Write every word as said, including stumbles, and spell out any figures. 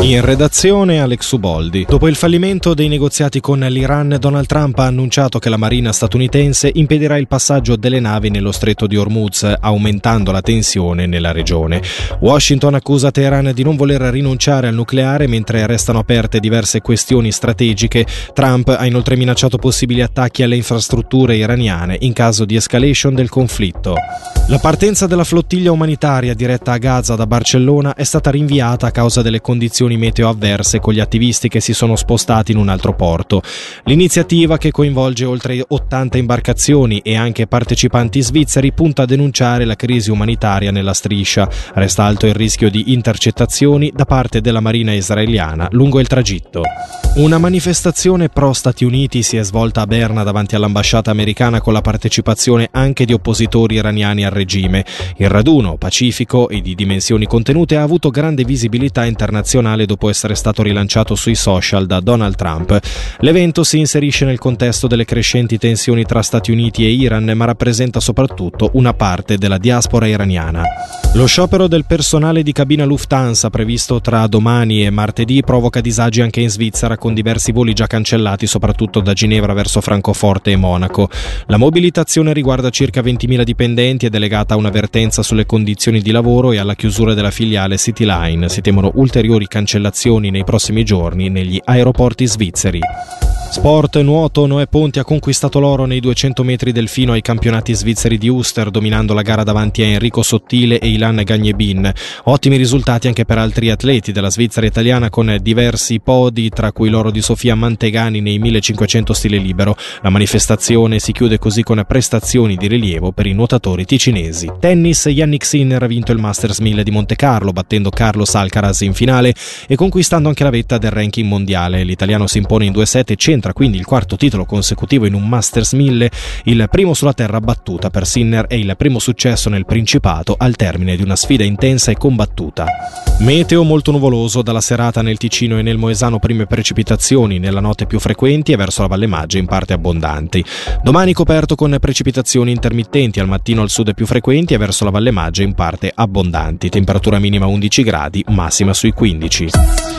In redazione Alex Uboldi. Dopo il fallimento dei negoziati con l'Iran, Donald Trump ha annunciato che la marina statunitense impedirà il passaggio delle navi nello stretto di Hormuz, aumentando la tensione nella regione. Washington accusa Teheran di non voler rinunciare al nucleare mentre restano aperte diverse questioni strategiche. Trump ha inoltre minacciato possibili attacchi alle infrastrutture iraniane in caso di escalation del conflitto. La partenza della flottiglia umanitaria diretta a Gaza da Barcellona è stata rinviata a causa delle condizioni meteo avverse, con gli attivisti che si sono spostati in un altro porto. L'iniziativa, che coinvolge oltre ottanta imbarcazioni e anche partecipanti svizzeri, punta a denunciare la crisi umanitaria nella striscia. Resta alto il rischio di intercettazioni da parte della marina israeliana lungo il tragitto. Una manifestazione pro Stati Uniti si è svolta a Berna davanti all'ambasciata americana, con la partecipazione anche di oppositori iraniani al regime. Il raduno, pacifico e di dimensioni contenute, ha avuto grande visibilità internazionale dopo essere stato rilanciato sui social da Donald Trump. L'evento si inserisce nel contesto delle crescenti tensioni tra Stati Uniti e Iran, ma rappresenta soprattutto una parte della diaspora iraniana. Lo sciopero del personale di cabina Lufthansa, previsto tra domani e martedì, provoca disagi anche in Svizzera, con diversi voli già cancellati, soprattutto da Ginevra verso Francoforte e Monaco. La mobilitazione riguarda circa ventimila dipendenti ed è legata a un'avvertenza sulle condizioni di lavoro e alla chiusura della filiale Cityline. Si temono ulteriori cancellazioni nei prossimi giorni negli aeroporti svizzeri. Sport, nuoto, Noè Ponti ha conquistato l'oro nei duecento metri delfino ai campionati svizzeri di Uster, dominando la gara davanti a Enrico Sottile e Ilan Gagnebin. Ottimi risultati anche per altri atleti della Svizzera italiana, con diversi podi, tra cui l'oro di Sofia Mantegani nei millecinquecento stile libero. La manifestazione si chiude così con prestazioni di rilievo per i nuotatori ticinesi. Tennis, Jannik Sinner ha vinto il Masters mille di Monte Carlo, battendo Carlos Alcaraz in finale e conquistando anche la vetta del ranking mondiale. L'italiano si impone in due set e centra quindi il quarto titolo consecutivo in un Masters mille, il primo sulla terra battuta per Sinner e il primo successo nel Principato al termine di una sfida intensa e combattuta. Meteo molto nuvoloso dalla serata nel Ticino e nel Moesano, prime precipitazioni nella notte più frequenti e verso la Valle Maggia in parte abbondanti. Domani coperto con precipitazioni intermittenti, al mattino al sud più frequenti e verso la Valle Maggia in parte abbondanti. Temperatura minima undici gradi, massima sui quindici.